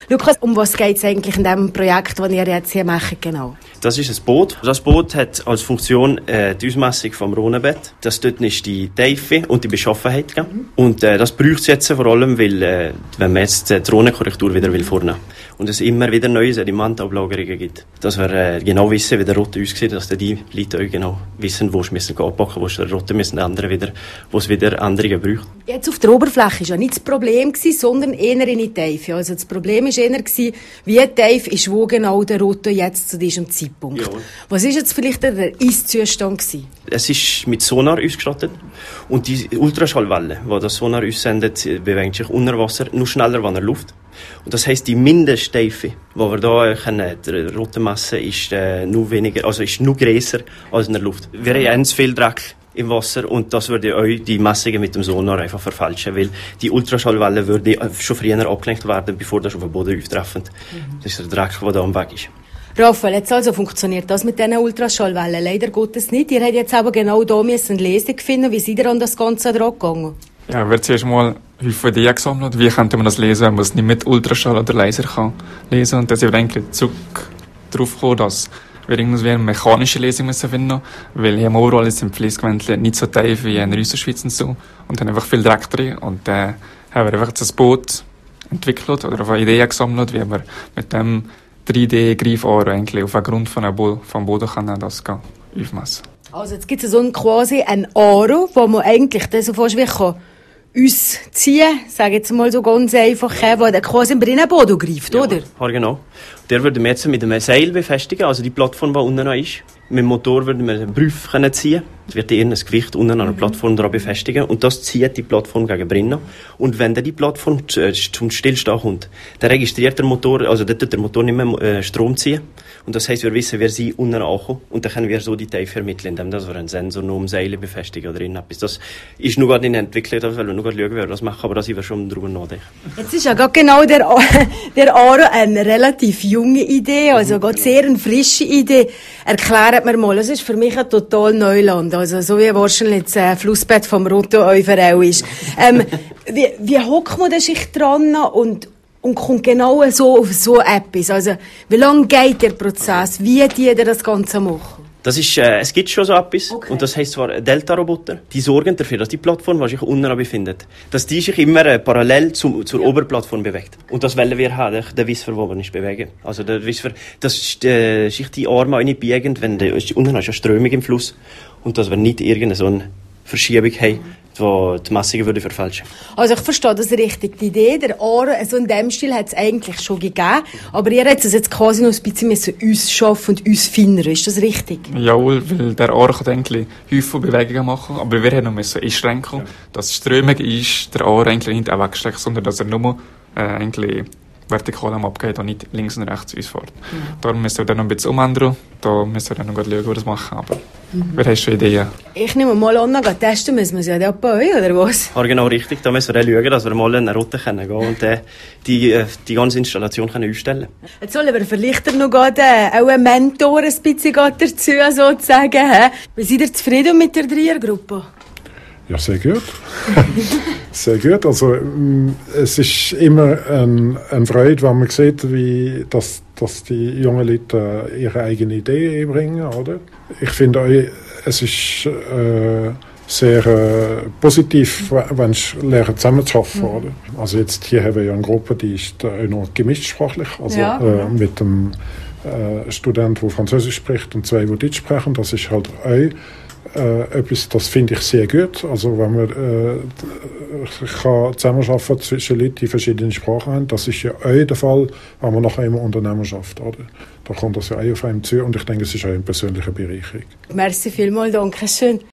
Lukas, um was geht es eigentlich in dem Projekt, das ihr jetzt hier macht, genau? Das ist ein Boot. Das Boot hat als Funktion die Ausmessung vom Rhonebett. Das dort ist die Tiefe und die Beschaffenheit. Und das braucht es jetzt vor allem, weil wenn man jetzt die Rhonenkorrektur wieder vornehmen will. Und es immer wieder neue Sedimentablagerungen gibt. Dass wir genau wissen, wie der Rotte aussieht, dass die Leute auch genau wissen, wo sie abpacken müssen, wo sie den Rotte müssen ändern wieder, wo es wieder Änderungen braucht. Jetzt auf der Oberfläche war ja nicht das Problem, sondern eher in die Tiefe. Also das Problem war eher, wie tief ist wo genau der Rotte jetzt zu diesem Zeitpunkt. Ja. Was war jetzt vielleicht der Eiszustand? Es ist mit Sonar ausgestattet und die Ultraschallwelle, die das Sonar aussendet, bewegt sich unter Wasser nur schneller als in der Luft. Und das heisst, die Mindesttiefe, die wir hier die Rotte messen, ist nur weniger, also ist nur grösser als in der Luft. Wir haben ganz viel Dreck im Wasser und das würde euch die Messungen mit dem Sonar einfach verfälschen, weil die Ultraschallwelle würde schon früher abgelenkt werden, bevor das auf den Boden auftreffen. Das ist der Dreck, der da am Weg ist. Raphael, jetzt also funktioniert das mit diesen Ultraschallwellen leider Gottes nicht. Ihr habt jetzt aber genau da eine Lösung finden. Wie seid ihr an das Ganze dran gegangen? Ja, wir zuerst mal viele Ideen gesammelt. Wie könnte man das lesen, wenn man es nicht mit Ultraschall oder Laser kann lesen? Und dann sind wir eigentlich darauf gekommen, dass wir irgendwie eine mechanische Lösung müssen finden, weil hier im Oberwald sind die Fließgewändchen nicht so tief wie in der Schweiz und so. Und haben einfach viel Dreck drin. Und dann haben wir einfach das Boot entwickelt oder auf eine Idee gesammelt, wie wir mit dem 3D-Greifohr eigentlich auf den Grund vom Boden kann das aufmessen. Also jetzt gibt es so quasi ein Aro, wo man eigentlich das so fast wie uns ziehen, sage jetzt mal so ganz einfach, wo der quasi in den Boden greift, oder? Ja, genau. Der würden wir jetzt mit einem Seil befestigen, also die Plattform, die unten noch ist. Mit dem Motor würden wir einen Brief ziehen. Es wird eher ein Gewicht unten an der Plattform dran befestigen und das zieht die Plattform gegen Brinnen. Und wenn dann die Plattform zum Stillstand kommt, dann registriert der Motor, also dann tut der Motor nicht mehr Strom ziehen. Und das heisst, wir wissen, wer sie unten ankommt und dann können wir so die Tiefe ermitteln, indem wir einen Sensor noch um Seile befestigen oder etwas. Das ist noch gerade in Entwicklung, weil wir noch gerade schauen, wie wir das machen, aber da sind wir schon drüber nachdenken. Jetzt ist ja gerade genau der Aro eine relativ junge Idee, also gerade sehr eine frische Idee. Erklärt mir mal, das ist für mich ein total Neuland, also so wie wahrscheinlich das Flussbett vom Roto auch ist. Wie hockt man sich dran und kommt genau so auf so etwas? Also, wie lange geht der Prozess? Wie die das Ganze machen? Das ist, es gibt schon so etwas. Okay. Und das heisst zwar Delta-Roboter. Die sorgen dafür, dass die Plattform, die sich unten befindet, dass die sich immer parallel zur Oberplattform bewegt. Und das wollen wir haben, der Wisser, wo wir nicht bewegen. Also der Wisser, dass sich die Arme auch nicht biegen, wenn unten ist ja Strömung im Fluss. Und dass wir nicht irgendeine so eine Verschiebung haben, die Messungen würde verfälschen. Also ich verstehe das richtig. Die Idee, der Aro, so in dem Stil hat es eigentlich schon gegeben. Aber ihr habt es jetzt quasi noch ein bisschen uns schaffen und uns finden. Ist das richtig? Jawohl, weil der Aro kann eigentlich häufig Bewegungen machen. Aber wir haben noch einschränken, dass Strömung ist, der Aro eigentlich nicht auch wegsteckt, sondern dass er nur eigentlich vertikal am Abgehen und nicht links und rechts uns fährt. Darum müssen wir dann noch ein bisschen umändern. Da müssen wir dann noch schauen, wie wir das machen. Aber wir haben schon Ideen. Ich nehme mal an, testen müssen wir es ja bei euch, oder was? Ja, genau richtig. Da müssen wir dann schauen, dass wir mal in eine Route gehen können und die ganze Installation können einstellen können. Jetzt sollen wir vielleicht noch auch einen Mentor ein bisschen dazu sozusagen. Wie seid ihr zufrieden mit der Dreiergruppe? Ja, sehr gut. Sehr gut. Also, es ist immer eine Freude, wenn man sieht, wie dass die jungen Leute ihre eigene Idee einbringen, oder? Ich finde auch, es ist sehr positiv, wenn sie lernen zusammenzuarbeiten, oder? Also jetzt hier haben wir ja eine Gruppe, die ist noch gemischt sprachlich, also mit dem Student, der Französisch spricht und zwei, die Deutsch sprechen. Das ist halt auch etwas, das finde ich sehr gut. Also wenn man kann zusammenarbeiten zwischen Leuten, die verschiedene Sprachen haben, das ist ja auch der Fall, wenn man nachher immer Unternehmen schafft, oder? Da kommt das ja auch auf einem zu und ich denke, es ist auch eine persönliche Bereicherung. Merci vielmals, danke schön.